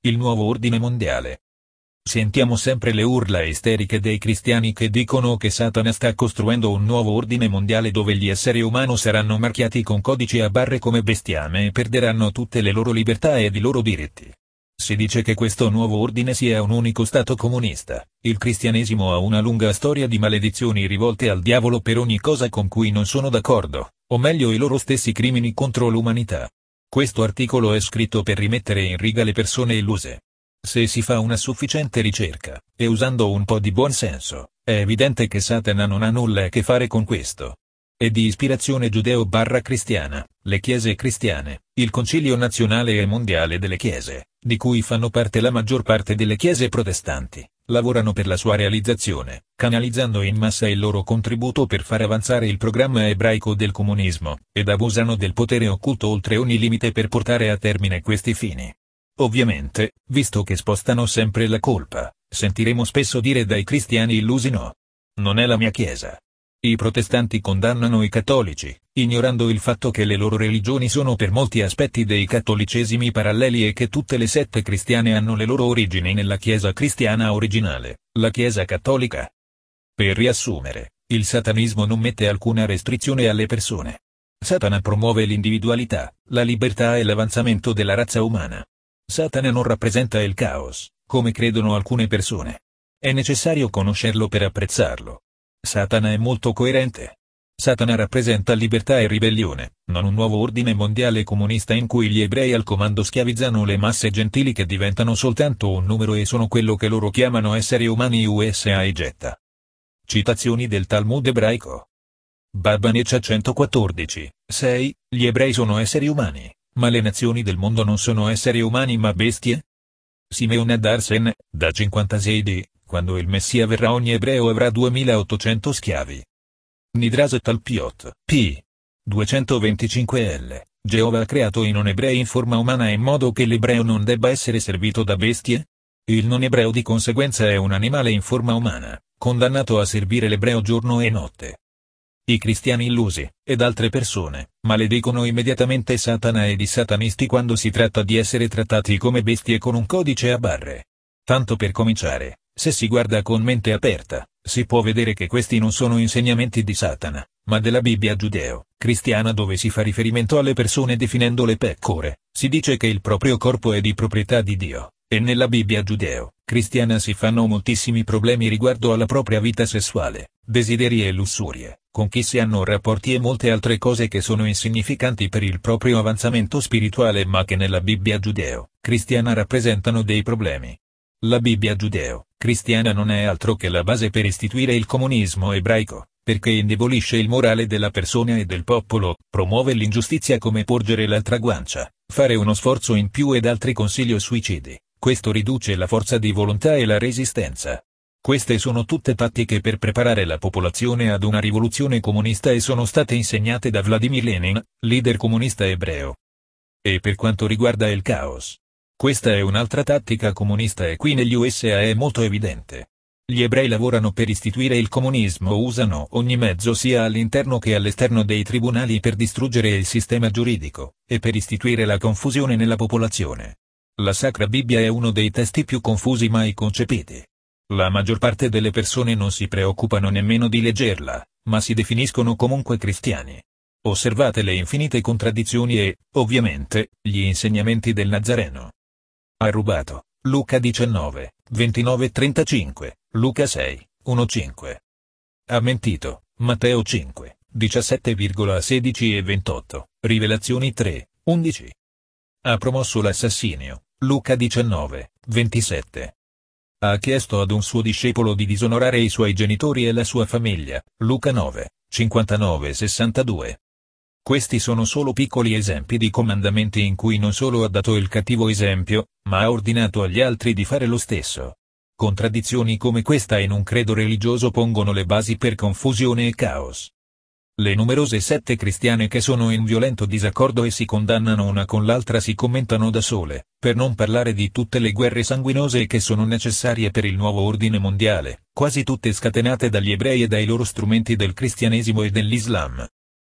Il nuovo ordine mondiale. Sentiamo sempre le urla isteriche dei cristiani che dicono che Satana sta costruendo un nuovo ordine mondiale dove gli esseri umani saranno marchiati con codici a barre come bestiame e perderanno tutte le loro libertà ed i loro diritti. Si dice che questo nuovo ordine sia un unico stato comunista. Il cristianesimo ha una lunga storia di maledizioni rivolte al diavolo per ogni cosa con cui non sono d'accordo, o meglio i loro stessi crimini contro l'umanità. Questo articolo è scritto per rimettere in riga le persone illuse. Se si fa una sufficiente ricerca, e usando un po' di buon senso, è evidente che Satana non ha nulla a che fare con questo. È di ispirazione giudeo-cristiana, le chiese cristiane, il Concilio nazionale e mondiale delle chiese, di cui fanno parte la maggior parte delle chiese protestanti, lavorano per la sua realizzazione, canalizzando in massa il loro contributo per far avanzare il programma ebraico del comunismo, ed abusano del potere occulto oltre ogni limite per portare a termine questi fini. Ovviamente, visto che spostano sempre la colpa, sentiremo spesso dire dai cristiani illusi no. Non è la mia chiesa. I protestanti condannano i cattolici, ignorando il fatto che le loro religioni sono per molti aspetti dei cattolicesimi paralleli e che tutte le sette cristiane hanno le loro origini nella chiesa cristiana originale, la chiesa cattolica. Per riassumere, il satanismo non mette alcuna restrizione alle persone. Satana promuove l'individualità, la libertà e l'avanzamento della razza umana. Satana non rappresenta il caos, come credono alcune persone. È necessario conoscerlo per apprezzarlo. Satana è molto coerente. Satana rappresenta libertà e ribellione, non un nuovo ordine mondiale comunista in cui gli ebrei al comando schiavizzano le masse gentili che diventano soltanto un numero e sono quello che loro chiamano esseri umani USA e getta. Citazioni del Talmud ebraico. Baba Necha 114, 6, gli ebrei sono esseri umani. Ma le nazioni del mondo non sono esseri umani ma bestie? Simeon Adarsen, da 56 d, quando il Messia verrà ogni ebreo avrà 2800 schiavi. Nidras Talpiot, p. 225 l. Geova ha creato i non ebrei in forma umana in modo che l'ebreo non debba essere servito da bestie? Il non ebreo di conseguenza è un animale in forma umana, condannato a servire l'ebreo giorno e notte. I cristiani illusi, ed altre persone, maledicono immediatamente Satana ed i satanisti quando si tratta di essere trattati come bestie con un codice a barre. Tanto per cominciare, se si guarda con mente aperta, si può vedere che questi non sono insegnamenti di Satana, ma della Bibbia giudeo-cristiana dove si fa riferimento alle persone definendo le pecore. Si dice che il proprio corpo è di proprietà di Dio, e nella Bibbia giudeo-cristiana si fanno moltissimi problemi riguardo alla propria vita sessuale, desideri e lussurie, con chi si hanno rapporti e molte altre cose che sono insignificanti per il proprio avanzamento spirituale ma che nella Bibbia giudeo-cristiana rappresentano dei problemi. La Bibbia giudeo-cristiana non è altro che la base per istituire il comunismo ebraico, perché indebolisce il morale della persona e del popolo, promuove l'ingiustizia come porgere l'altra guancia, fare uno sforzo in più ed altri consigli suicidi. Questo riduce la forza di volontà e la resistenza. Queste sono tutte tattiche per preparare la popolazione ad una rivoluzione comunista e sono state insegnate da Vladimir Lenin, leader comunista ebreo. E per quanto riguarda il caos, questa è un'altra tattica comunista e qui negli USA è molto evidente. Gli ebrei lavorano per istituire il comunismo, usano ogni mezzo sia all'interno che all'esterno dei tribunali per distruggere il sistema giuridico, e per istituire la confusione nella popolazione. La Sacra Bibbia è uno dei testi più confusi mai concepiti. La maggior parte delle persone non si preoccupano nemmeno di leggerla, ma si definiscono comunque cristiani. Osservate le infinite contraddizioni e, ovviamente, gli insegnamenti del Nazareno. Ha rubato, Luca 19, 29-35, Luca 6, 1-5. Ha mentito, Matteo 5, 17,16 e 28, Rivelazioni 3, 11. Ha promosso l'assassinio, Luca 19, 27. Ha chiesto ad un suo discepolo di disonorare i suoi genitori e la sua famiglia, Luca 9, 59-62. Questi sono solo piccoli esempi di comandamenti in cui non solo ha dato il cattivo esempio, ma ha ordinato agli altri di fare lo stesso. Contraddizioni come questa in un credo religioso pongono le basi per confusione e caos. Le numerose sette cristiane che sono in violento disaccordo e si condannano una con l'altra si commentano da sole, per non parlare di tutte le guerre sanguinose che sono necessarie per il nuovo ordine mondiale, quasi tutte scatenate dagli ebrei e dai loro strumenti del cristianesimo e dell'Islam.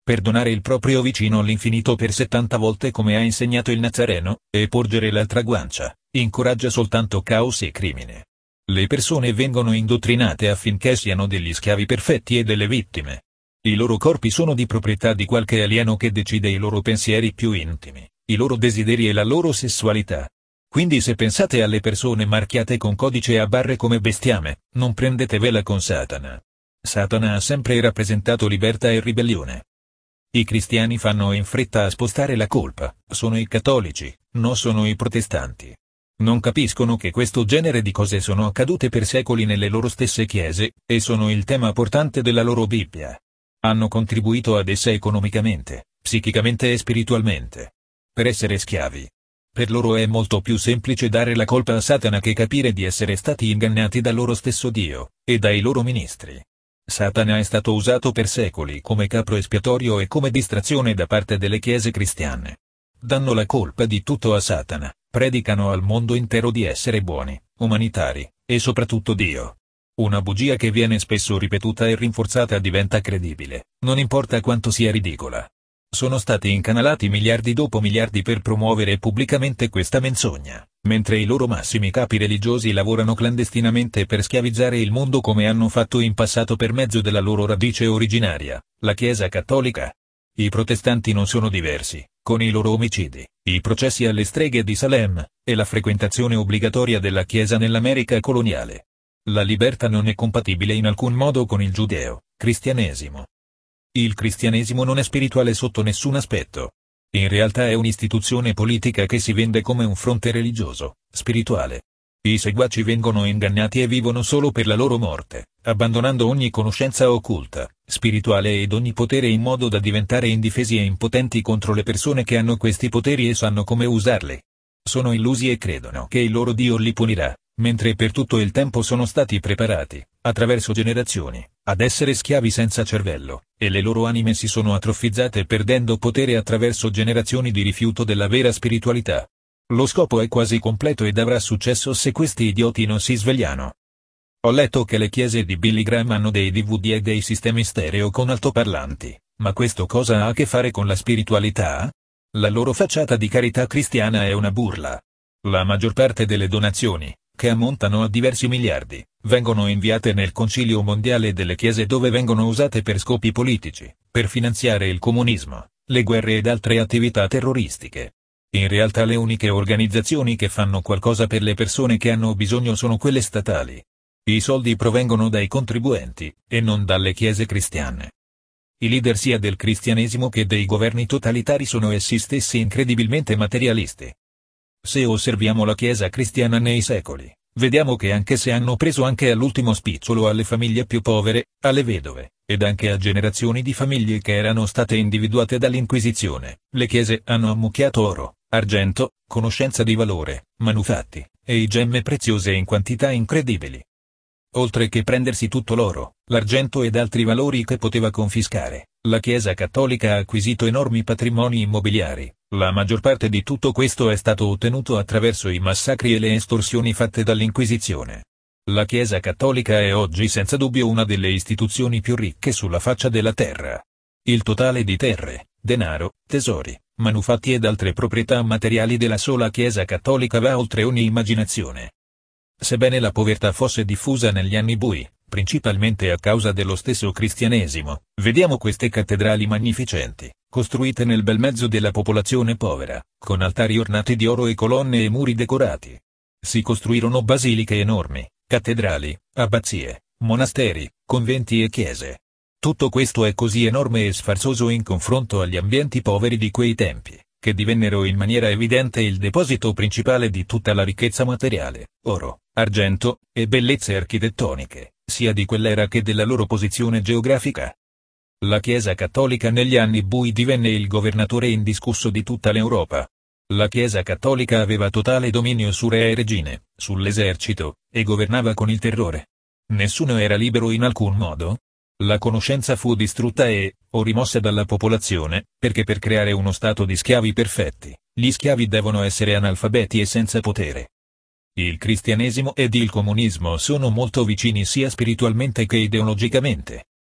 perdonare il proprio vicino all'infinito per 70 volte come ha insegnato il Nazareno, e porgere l'altra guancia, incoraggia soltanto caos e crimine. Le persone vengono indottrinate affinché siano degli schiavi perfetti e delle vittime. I loro corpi sono di proprietà di qualche alieno che decide i loro pensieri più intimi, i loro desideri e la loro sessualità. Quindi se pensate alle persone marchiate con codice a barre come bestiame, non prendetevela con Satana. Satana ha sempre rappresentato libertà e ribellione. I cristiani fanno in fretta a spostare la colpa, sono i cattolici, non sono i protestanti. Non capiscono che questo genere di cose sono accadute per secoli nelle loro stesse chiese, e sono il tema portante della loro Bibbia. Hanno contribuito ad essa economicamente, psichicamente e spiritualmente. Per essere schiavi. Per loro è molto più semplice dare la colpa a Satana che capire di essere stati ingannati dal loro stesso Dio, e dai loro ministri. Satana è stato usato per secoli come capro espiatorio e come distrazione da parte delle chiese cristiane. Danno la colpa di tutto a Satana, predicano al mondo intero di essere buoni, umanitari, e soprattutto Dio. Una bugia che viene spesso ripetuta e rinforzata diventa credibile, non importa quanto sia ridicola. Sono stati incanalati miliardi dopo miliardi per promuovere pubblicamente questa menzogna, mentre i loro massimi capi religiosi lavorano clandestinamente per schiavizzare il mondo come hanno fatto in passato per mezzo della loro radice originaria, la Chiesa Cattolica. I protestanti non sono diversi, con i loro omicidi, i processi alle streghe di Salem, e la frequentazione obbligatoria della Chiesa nell'America coloniale. La libertà non è compatibile in alcun modo con il giudeo-cristianesimo. Il cristianesimo non è spirituale sotto nessun aspetto. In realtà è un'istituzione politica che si vende come un fronte religioso, spirituale. I seguaci vengono ingannati e vivono solo per la loro morte, abbandonando ogni conoscenza occulta, spirituale ed ogni potere in modo da diventare indifesi e impotenti contro le persone che hanno questi poteri e sanno come usarli. Sono illusi e credono che il loro Dio li punirà, mentre per tutto il tempo sono stati preparati, attraverso generazioni, ad essere schiavi senza cervello, e le loro anime si sono atrofizzate perdendo potere attraverso generazioni di rifiuto della vera spiritualità. Lo scopo è quasi completo ed avrà successo se questi idioti non si svegliano. Ho letto che le chiese di Billy Graham hanno dei DVD e dei sistemi stereo con altoparlanti, ma questo cosa ha a che fare con la spiritualità? La loro facciata di carità cristiana è una burla. La maggior parte delle donazioni, che ammontano a diversi miliardi, vengono inviate nel Concilio Mondiale delle Chiese dove vengono usate per scopi politici, per finanziare il comunismo, le guerre ed altre attività terroristiche. In realtà le uniche organizzazioni che fanno qualcosa per le persone che hanno bisogno sono quelle statali. I soldi provengono dai contribuenti, e non dalle chiese cristiane. I leader sia del cristianesimo che dei governi totalitari sono essi stessi incredibilmente materialisti. Se osserviamo la Chiesa cristiana nei secoli, vediamo che anche se hanno preso anche all'ultimo spicciolo alle famiglie più povere, alle vedove, ed anche a generazioni di famiglie che erano state individuate dall'Inquisizione, le chiese hanno ammucchiato oro, argento, conoscenza di valore, manufatti, e gemme preziose in quantità incredibili. Oltre che prendersi tutto l'oro, l'argento ed altri valori che poteva confiscare, la Chiesa Cattolica ha acquisito enormi patrimoni immobiliari. La maggior parte di tutto questo è stato ottenuto attraverso i massacri e le estorsioni fatte dall'Inquisizione. La Chiesa Cattolica è oggi senza dubbio una delle istituzioni più ricche sulla faccia della terra. Il totale di terre, denaro, tesori, manufatti ed altre proprietà materiali della sola Chiesa Cattolica va oltre ogni immaginazione. Sebbene la povertà fosse diffusa negli anni bui, principalmente a causa dello stesso cristianesimo, vediamo queste cattedrali magnificenti, costruite nel bel mezzo della popolazione povera, con altari ornati di oro e colonne e muri decorati. Si costruirono basiliche enormi, cattedrali, abbazie, monasteri, conventi e chiese. Tutto questo è così enorme e sfarzoso in confronto agli ambienti poveri di quei tempi, che divennero in maniera evidente il deposito principale di tutta la ricchezza materiale, oro, argento, e bellezze architettoniche, sia di quell'era che della loro posizione geografica. La Chiesa Cattolica negli anni bui divenne il governatore indiscusso di tutta l'Europa. La Chiesa Cattolica aveva totale dominio su re e regine, sull'esercito, e governava con il terrore. Nessuno era libero in alcun modo. La conoscenza fu distrutta o rimossa dalla popolazione, perché per creare uno stato di schiavi perfetti, gli schiavi devono essere analfabeti e senza potere. Il cristianesimo ed il comunismo sono molto vicini sia spiritualmente che ideologicamente.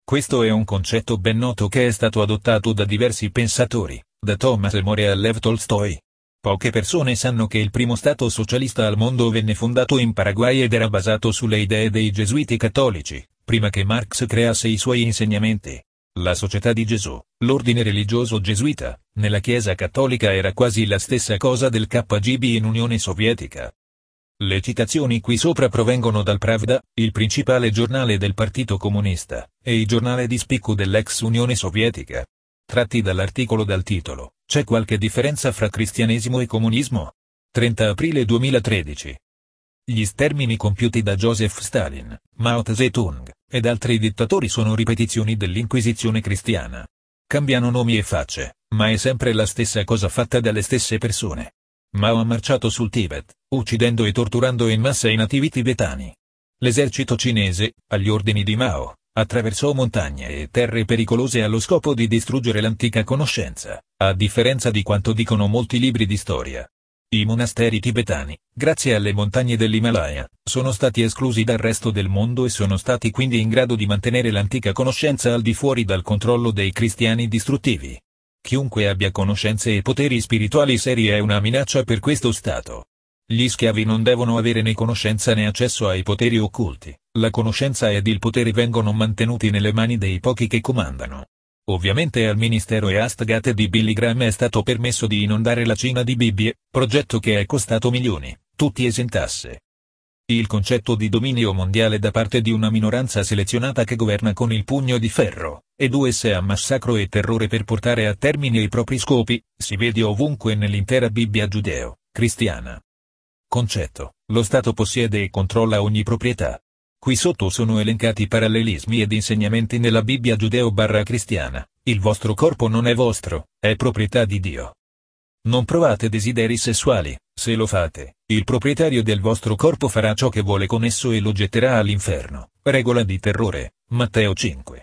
Questo è un concetto ben noto che è stato adottato da diversi pensatori, da Thomas More a Lev Tolstoi. Poche persone sanno che il primo stato socialista al mondo venne fondato in Paraguay ed era basato sulle idee dei gesuiti cattolici, prima che Marx creasse i suoi insegnamenti. La Società di Gesù, l'ordine religioso gesuita, nella Chiesa cattolica era quasi la stessa cosa del KGB in Unione Sovietica. Le citazioni qui sopra provengono dal Pravda, il principale giornale del Partito Comunista, e il giornale di spicco dell'ex Unione Sovietica. Tratti dall'articolo dal titolo, "C'è qualche differenza fra cristianesimo e comunismo?" 30 aprile 2013. Gli stermini compiuti da Joseph Stalin, Mao Tse-tung, ed altri dittatori sono ripetizioni dell'Inquisizione cristiana. Cambiano nomi e facce, ma è sempre la stessa cosa fatta dalle stesse persone. Mao ha marciato sul Tibet, uccidendo e torturando in massa i nativi tibetani. L'esercito cinese, agli ordini di Mao, attraversò montagne e terre pericolose allo scopo di distruggere l'antica conoscenza, a differenza di quanto dicono molti libri di storia. I monasteri tibetani, grazie alle montagne dell'Himalaya, sono stati esclusi dal resto del mondo e sono stati quindi in grado di mantenere l'antica conoscenza al di fuori dal controllo dei cristiani distruttivi. Chiunque abbia conoscenze e poteri spirituali seri è una minaccia per questo Stato. Gli schiavi non devono avere né conoscenza né accesso ai poteri occulti. La conoscenza ed il potere vengono mantenuti nelle mani dei pochi che comandano. Ovviamente al ministero Eastgate di Billy Graham è stato permesso di inondare la Cina di Bibbie, progetto che è costato milioni, tutti esentasse. Il concetto di dominio mondiale da parte di una minoranza selezionata che governa con il pugno di ferro, ed usa a massacro e terrore per portare a termine i propri scopi, si vede ovunque nell'intera Bibbia giudeo-cristiana. Concetto: lo Stato possiede e controlla ogni proprietà. Qui sotto sono elencati parallelismi ed insegnamenti nella Bibbia giudeo-cristiana. Il vostro corpo non è vostro, è proprietà di Dio. Non provate desideri sessuali, se lo fate, il proprietario del vostro corpo farà ciò che vuole con esso e lo getterà all'inferno. Regola di terrore, Matteo 5,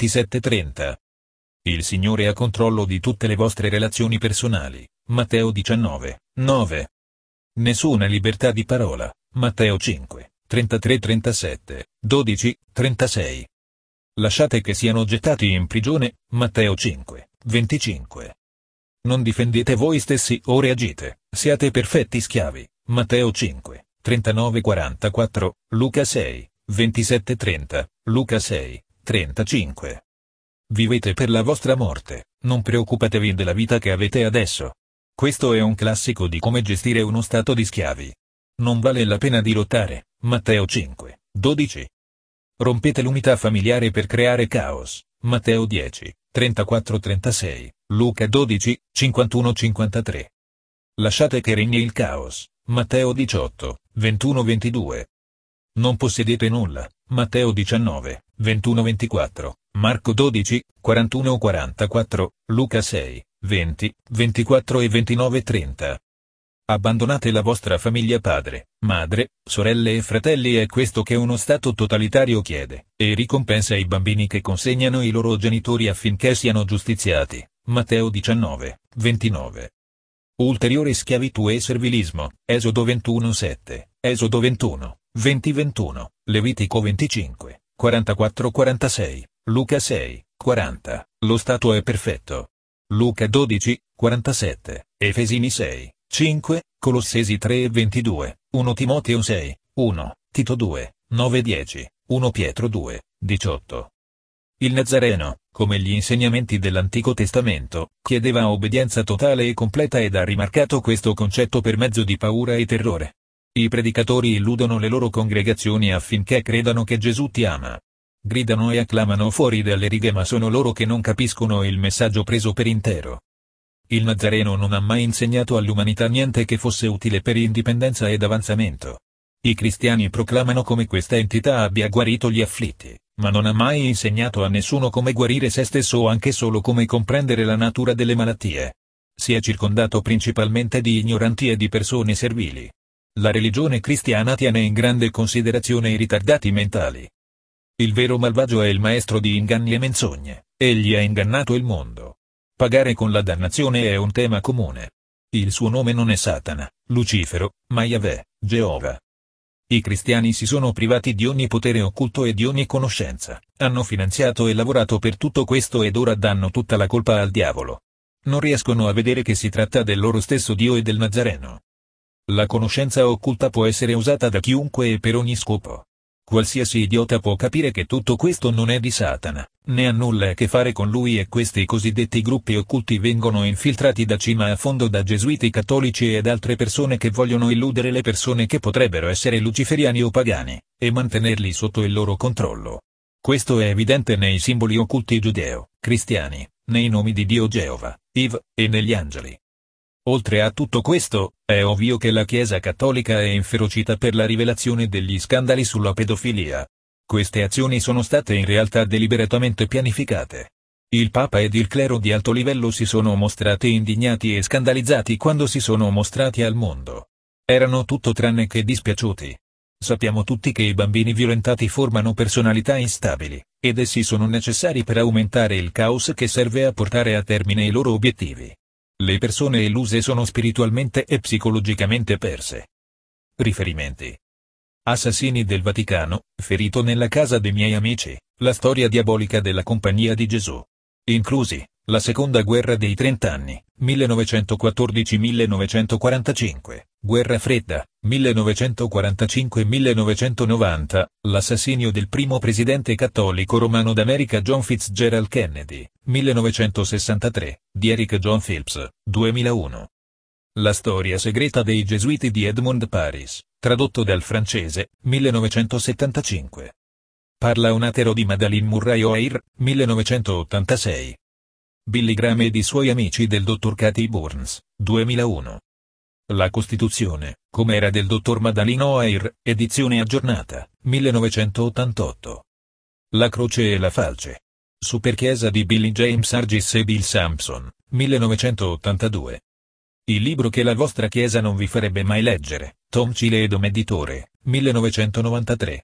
27-30. Il Signore ha controllo di tutte le vostre relazioni personali, Matteo 19, 9. Nessuna libertà di parola, Matteo 5. 33-37, 12, 36. Lasciate che siano gettati in prigione, Matteo 5, 25. Non difendete voi stessi o reagite, siate perfetti schiavi, Matteo 5, 39-44, Luca 6, 27-30, Luca 6, 35. Vivete per la vostra morte, non preoccupatevi della vita che avete adesso. Questo è un classico di come gestire uno stato di schiavi. Non vale la pena di lottare, Matteo 5, 12. Rompete l'unità familiare per creare caos, Matteo 10, 34-36, Luca 12, 51-53. Lasciate che regni il caos, Matteo 18, 21-22. Non possedete nulla, Matteo 19, 21-24, Marco 12, 41-44, Luca 6, 20, 24 e 29-30. Abbandonate la vostra famiglia padre, madre, sorelle e fratelli è questo che uno Stato totalitario chiede, e ricompensa i bambini che consegnano i loro genitori affinché siano giustiziati, Matteo 19, 29. Ulteriore schiavitù e servilismo, Esodo 21-7, Esodo 21, 20-21, Levitico 25, 44-46, Luca 6, 40, lo Stato è perfetto. Luca 12, 47, Efesini 6. 5, Colossesi 3 e 22, 1 Timoteo 6, 1, Tito 2, 9 10, 1 Pietro 2, 18. Il Nazareno, come gli insegnamenti dell'Antico Testamento, chiedeva obbedienza totale e completa ed ha rimarcato questo concetto per mezzo di paura e terrore. I predicatori illudono le loro congregazioni affinché credano che Gesù ti ama. Gridano e acclamano fuori dalle righe ma sono loro che non capiscono il messaggio preso per intero. Il Nazareno non ha mai insegnato all'umanità niente che fosse utile per indipendenza ed avanzamento. I cristiani proclamano come questa entità abbia guarito gli afflitti, ma non ha mai insegnato a nessuno come guarire se stesso o anche solo come comprendere la natura delle malattie. Si è circondato principalmente di ignoranti e di persone servili. La religione cristiana tiene in grande considerazione i ritardati mentali. Il vero malvagio è il maestro di inganni e menzogne, egli ha ingannato il mondo. Pagare con la dannazione è un tema comune. Il suo nome non è Satana, Lucifero, ma Yahweh, Geova. I cristiani si sono privati di ogni potere occulto e di ogni conoscenza, hanno finanziato e lavorato per tutto questo ed ora danno tutta la colpa al diavolo. Non riescono a vedere che si tratta del loro stesso Dio e del Nazareno. La conoscenza occulta può essere usata da chiunque e per ogni scopo. Qualsiasi idiota può capire che tutto questo non è di Satana, né ha nulla a che fare con lui, e questi cosiddetti gruppi occulti vengono infiltrati da cima a fondo da gesuiti cattolici ed altre persone che vogliono illudere le persone che potrebbero essere luciferiani o pagani, e mantenerli sotto il loro controllo. Questo è evidente nei simboli occulti giudeo-cristiani, nei nomi di Dio Geova, Iv, e negli angeli. Oltre a tutto questo, è ovvio che la Chiesa cattolica è inferocita per la rivelazione degli scandali sulla pedofilia. Queste azioni sono state in realtà deliberatamente pianificate. Il Papa ed il clero di alto livello si sono mostrati indignati e scandalizzati quando si sono mostrati al mondo. Erano tutto tranne che dispiaciuti. Sappiamo tutti che i bambini violentati formano personalità instabili, ed essi sono necessari per aumentare il caos che serve a portare a termine i loro obiettivi. Le persone illuse sono spiritualmente e psicologicamente perse. Riferimenti. Assassini del Vaticano, ferito nella casa dei miei amici, la storia diabolica della Compagnia di Gesù. Inclusi, la Seconda Guerra dei 30 anni, 1914-1945, Guerra Fredda, 1945-1990, l'assassinio del primo presidente cattolico romano d'America John Fitzgerald Kennedy, 1963, di Eric John Phillips, 2001. La storia segreta dei Gesuiti di Edmund Paris, tradotto dal francese, 1975. Parla un atero di Madeleine Murray O'Hair, 1986. Billy Graham ed i suoi amici del dottor Cathy Burns, 2001. La Costituzione, com'era del dottor Madeleine O'Hair, edizione aggiornata, 1988. La Croce e la Falce. Superchiesa di Billy James Hargis e Bill Sampson, 1982. Il libro che la vostra chiesa non vi farebbe mai leggere, Tom Cile ed Om Editore, 1993.